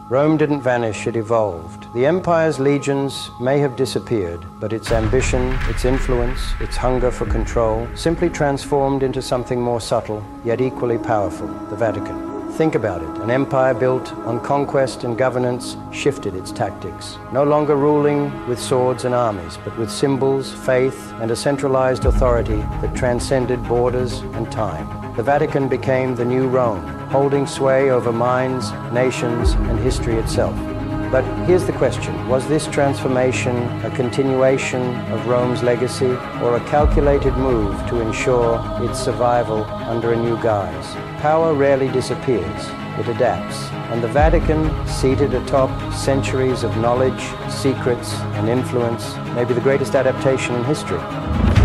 Rome didn't vanish, it evolved. The empire's legions may have disappeared, but its ambition, its influence, its hunger for control simply transformed into something more subtle, yet equally powerful, the Vatican. Think about it. An empire built on conquest and governance shifted its tactics, no longer ruling with swords and armies, but with symbols, faith, and a centralized authority that transcended borders and time. The Vatican became the new Rome, holding sway over minds, nations, and history itself. But here's the question: was this transformation a continuation of Rome's legacy, or a calculated move to ensure its survival under a new guise? Power rarely disappears, it adapts. And the Vatican, seated atop centuries of knowledge, secrets, and influence, may be the greatest adaptation in history.